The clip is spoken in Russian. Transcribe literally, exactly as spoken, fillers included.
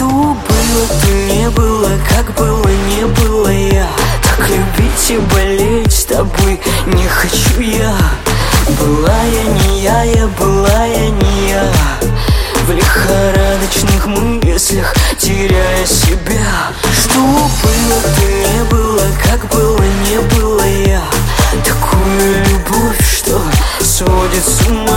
Что было, то не было, как было, не было я. Так любить и болеть с тобой не хочу я. Была я не я, я была я не я. В лихорадочных мыслях теряя себя. Что было, то не было, как было, не было я. Такую любовь, что сводит с ума.